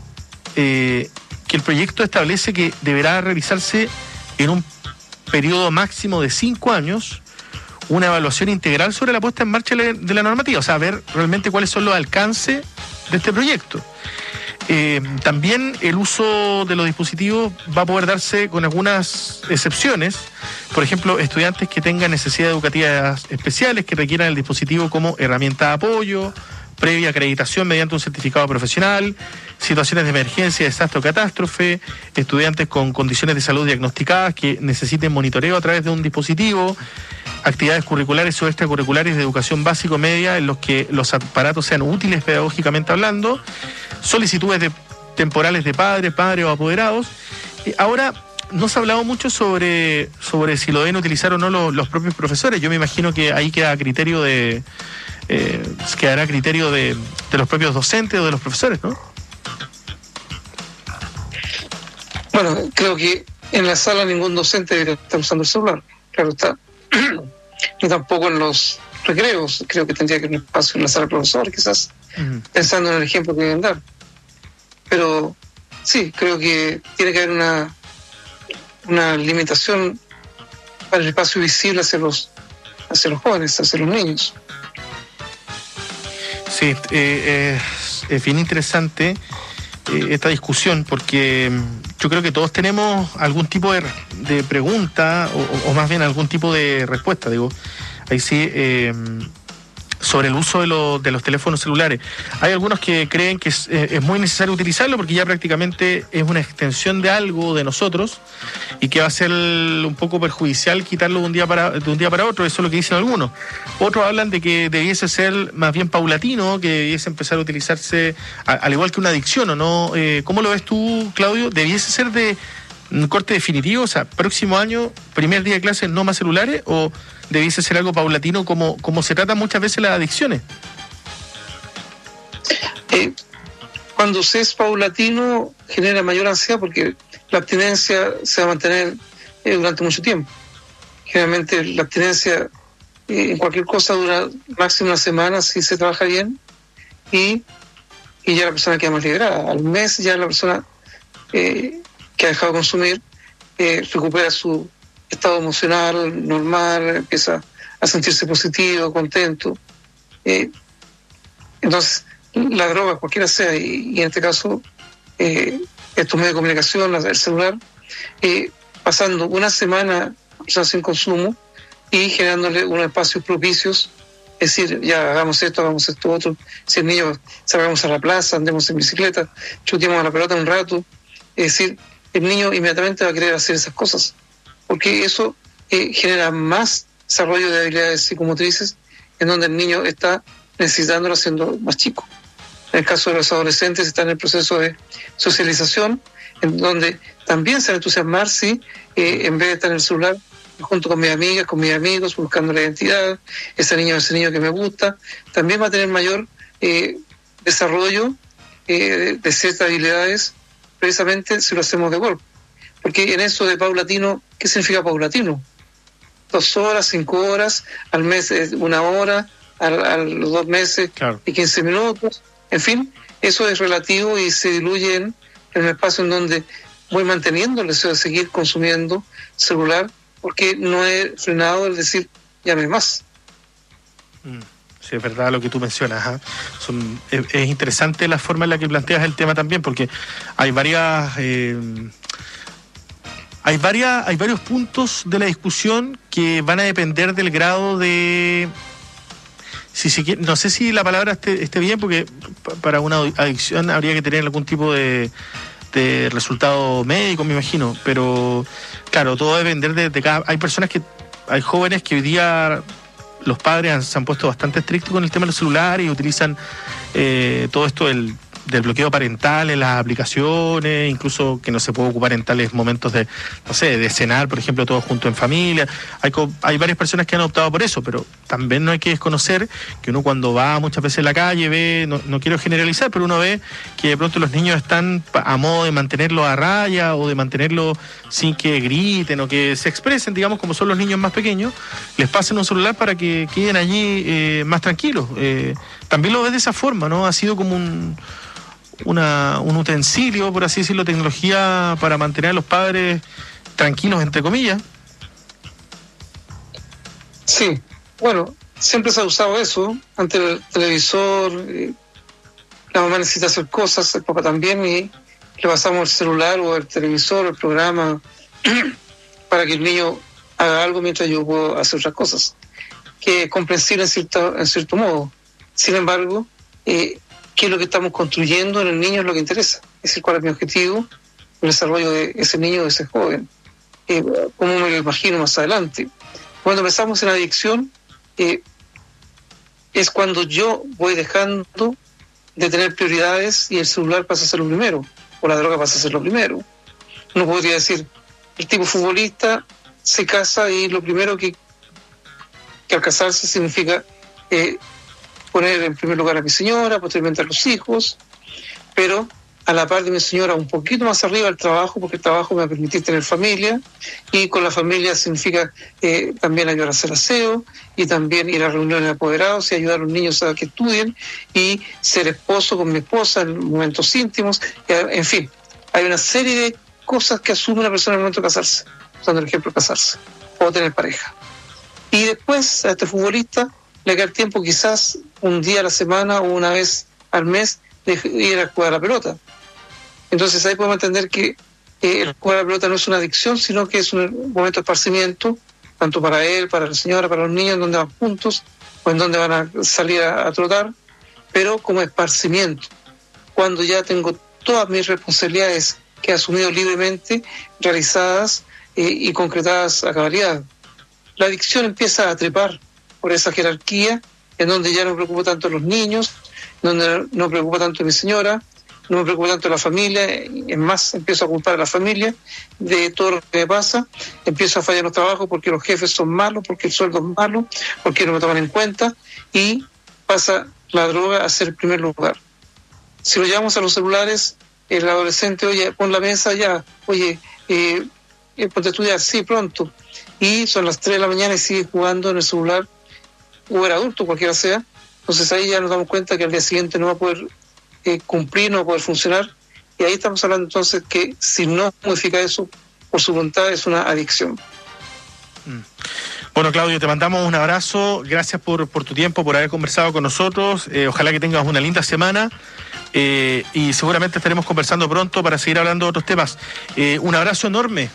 eh, que el proyecto establece que deberá realizarse en un periodo máximo de cinco años una evaluación integral sobre la puesta en marcha de la normativa, o sea, ver realmente cuáles son los alcances de este proyecto. Eh, también el uso de los dispositivos va a poder darse con algunas excepciones, por ejemplo, estudiantes que tengan necesidades educativas especiales que requieran el dispositivo como herramienta de apoyo, previa acreditación mediante un certificado profesional, situaciones de emergencia, desastre o catástrofe, estudiantes con condiciones de salud diagnosticadas que necesiten monitoreo a través de un dispositivo, actividades curriculares o extracurriculares de educación básico media en los que los aparatos sean útiles pedagógicamente hablando, solicitudes de, temporales de padres, padres o apoderados. Ahora, no se ha hablado mucho sobre, sobre si lo deben utilizar o no los, los propios profesores. Yo me imagino que ahí queda a criterio de... Eh, quedará a criterio de, de los propios docentes o de los profesores, ¿no? Bueno, creo que en la sala ningún docente debería estar usando el celular, claro está. Ni tampoco en los recreos. Creo que tendría que haber un espacio en la sala del profesor, quizás, uh-huh. pensando en el ejemplo que deben dar. Pero sí, creo que tiene que haber una, una limitación para el espacio visible hacia los, hacia los jóvenes, hacia los niños. Sí, eh, eh, es bien interesante eh, esta discusión, porque yo creo que todos tenemos algún tipo de, de pregunta o, o más bien algún tipo de respuesta, digo, ahí sí, eh, sobre el uso de, lo, de los teléfonos celulares. Hay algunos que creen que es, eh, es muy necesario utilizarlo porque ya prácticamente es una extensión de algo de nosotros y que va a ser un poco perjudicial quitarlo de un día para, de un día para otro. Eso es lo que dicen algunos. Otros hablan de que debiese ser más bien paulatino, que debiese empezar a utilizarse a, al igual que una adicción, ¿o no? Eh, ¿Cómo lo ves tú, Claudio? ¿Debiese ser de un corte definitivo? O sea, próximo año, primer día de clase, no más celulares, o debiese ser algo paulatino como, como se trata muchas veces las adicciones. Eh, cuando se es paulatino genera mayor ansiedad porque la abstinencia se va a mantener eh, durante mucho tiempo. Generalmente la abstinencia eh, en cualquier cosa dura máximo una semana si se trabaja bien y, y ya la persona queda más liberada. Al mes ya la persona eh, que ha dejado de consumir eh, recupera su estado emocional normal, empieza a sentirse positivo, contento. Eh, entonces, la droga, cualquiera sea, y, y en este caso, eh, estos medios de comunicación, el celular, eh, pasando una semana ya sin consumo y generándole unos espacios propicios, es decir, ya hagamos esto, hagamos esto otro. Si el niño salgamos a la plaza, andemos en bicicleta, chutemos a la pelota un rato, es decir, el niño inmediatamente va a querer hacer esas cosas, porque eso eh, genera más desarrollo de habilidades psicomotrices en donde el niño está necesitándolo siendo más chico. En el caso de los adolescentes está en el proceso de socialización, en donde también se va a entusiasmar si eh, en vez de estar en el celular junto con mis amigas, con mis amigos, buscando la identidad, ese niño, ese niño que me gusta, también va a tener mayor eh, desarrollo eh, de, de ciertas habilidades, precisamente si lo hacemos de golpe. Porque en eso de paulatino, ¿qué significa paulatino? Dos horas, cinco horas, al mes una hora, a, a los dos meses claro. y quince minutos, en fin, eso es relativo y se diluye en, en el espacio en donde voy manteniendo el deseo de seguir consumiendo celular, porque no he frenado el decir, llame más. Mm, sí, es verdad lo que tú mencionas. ¿eh? Son, es, es interesante la forma en la que planteas el tema también, porque hay varias... Eh, hay varias hay varios puntos de la discusión que van a depender del grado de... Si se quiere, no sé si la palabra esté, esté bien, porque para una adicción habría que tener algún tipo de... de resultado médico, me imagino, pero claro, todo debe depender de, de cada... Hay personas que, hay jóvenes que hoy día los padres han, se han puesto bastante estrictos con el tema del celular y utilizan eh, todo esto del, del bloqueo parental en las aplicaciones, incluso que no se puede ocupar en tales momentos de, no sé, de cenar, por ejemplo, todos juntos en familia. Hay, hay varias personas que han optado por eso, pero también no hay que desconocer que uno cuando va muchas veces en la calle ve, no, no quiero generalizar, pero uno ve que de pronto los niños están a modo de mantenerlo a raya o de mantenerlo sin que griten o que se expresen, digamos, como son los niños más pequeños, les pasen un celular para que queden allí eh, más tranquilos. Eh, también lo ves de esa forma, ¿no? Ha sido como un... Una, un utensilio, por así decirlo, tecnología para mantener a los padres tranquilos, entre comillas. Sí, bueno, siempre se ha usado eso, ante el televisor, eh, la mamá necesita hacer cosas, el papá también, y le pasamos el celular o el televisor, el programa, para que el niño haga algo mientras yo puedo hacer otras cosas, que es comprensible en cierto, en cierto modo. Sin embargo, eh, qué es lo que estamos construyendo en el niño es lo que interesa, es decir, cuál es mi objetivo, el desarrollo de ese niño, de ese joven, eh, cómo me lo imagino más adelante. Cuando pensamos en adicción, eh, es cuando yo voy dejando de tener prioridades y el celular pasa a ser lo primero, o la droga pasa a ser lo primero. Uno podría decir, el tipo futbolista se casa y lo primero que, que al casarse significa... Eh, poner en primer lugar a mi señora, posteriormente a los hijos, pero a la par de mi señora un poquito más arriba el trabajo, porque el trabajo me va a permitir tener familia, y con la familia significa eh, también ayudar a hacer aseo, y también ir a reuniones de apoderados y ayudar a los niños a que estudien, y ser esposo con mi esposa en momentos íntimos, en fin, hay una serie de cosas que asume una persona en el momento de casarse, usando el ejemplo de casarse, o tener pareja. Y después a este futbolista le queda el tiempo quizás un día a la semana o una vez al mes de ir a jugar a la pelota. Entonces ahí podemos entender que eh, el jugar a la pelota no es una adicción, sino que es un momento de esparcimiento, tanto para él, para la señora, para los niños, en donde van juntos o en donde van a salir a, a trotar, pero como esparcimiento. Cuando ya tengo todas mis responsabilidades que he asumido libremente, realizadas eh, y concretadas a cabalidad. La adicción empieza a trepar por esa jerarquía, en donde ya no me preocupo tanto los niños, donde no me preocupa tanto mi señora, no me preocupa tanto la familia, es más, empiezo a culpar a la familia de todo lo que me pasa, empiezo a fallar en los trabajos porque los jefes son malos, porque el sueldo es malo, porque no me toman en cuenta, y pasa la droga a ser el primer lugar. Si lo llevamos a los celulares, el adolescente, oye, pon la mesa ya, oye, eh, eh, ponte a estudiar, sí, pronto, y son las tres de la mañana y sigue jugando en el celular, o el adulto, cualquiera sea. Entonces ahí ya nos damos cuenta que al día siguiente no va a poder eh, cumplir, no va a poder funcionar, y ahí estamos hablando entonces que si no modifica eso por su voluntad es una adicción. Mm. Bueno, Claudio, te mandamos un abrazo, gracias por, por tu tiempo, por haber conversado con nosotros, eh, ojalá que tengas una linda semana, eh, y seguramente estaremos conversando pronto para seguir hablando de otros temas. Eh, un abrazo enorme.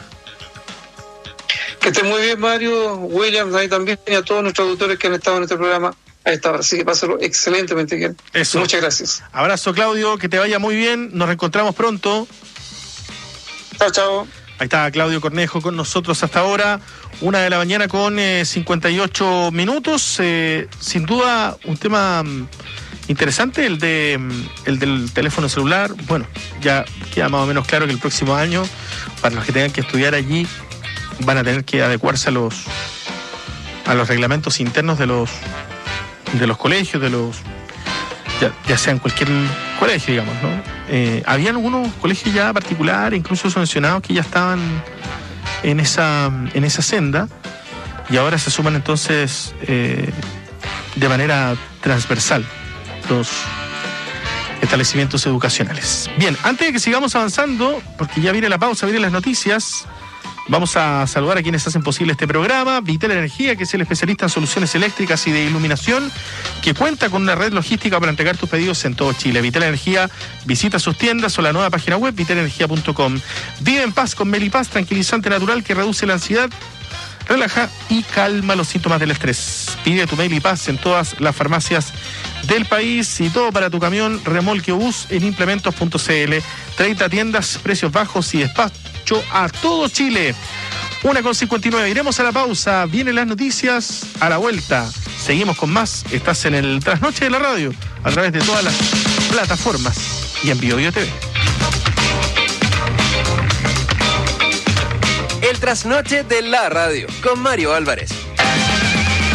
Que esté muy bien, Mario, William, ahí también, y a todos nuestros auditores que han estado en este programa a esta hora. Así que pásenlo excelentemente bien. Eso. Muchas gracias. Abrazo, Claudio, que te vaya muy bien. Nos reencontramos pronto. Chao, chao. Ahí está Claudio Cornejo con nosotros hasta ahora. Una de la mañana con eh, cincuenta y ocho minutos. Eh, sin duda, un tema um, interesante, el de um, el del teléfono celular. Bueno, ya queda más o menos claro que el próximo año, para los que tengan que estudiar allí, van a tener que adecuarse a los a los reglamentos internos de los de los colegios, de los ya, ya sea en cualquier colegio, digamos, ¿no? Eh, habían algunos colegios ya particulares, incluso subvencionados, que ya estaban en esa en esa senda, y ahora se suman entonces eh, de manera transversal los establecimientos educacionales. Bien, antes de que sigamos avanzando, porque ya viene la pausa, vienen las noticias, vamos a saludar a quienes hacen posible este programa. Vitel Energía, que es el especialista en soluciones eléctricas y de iluminación, que cuenta con una red logística para entregar tus pedidos en todo Chile. Vitel Energía, visita sus tiendas o la nueva página web vitel energía punto com. Vive en paz con Melipaz, tranquilizante natural que reduce la ansiedad, relaja y calma los síntomas del estrés. Pide tu Melipaz en todas las farmacias del país, y todo para tu camión, remolque o bus en implementos punto c l. treinta tiendas, precios bajos y despacho a todo Chile. una con cincuenta y nueve. Iremos a la pausa. Vienen las noticias a la vuelta. Seguimos con más. Estás en el Trasnoche de la Radio a través de todas las plataformas y en BioBio T V. El Trasnoche de la Radio con Mario Álvarez.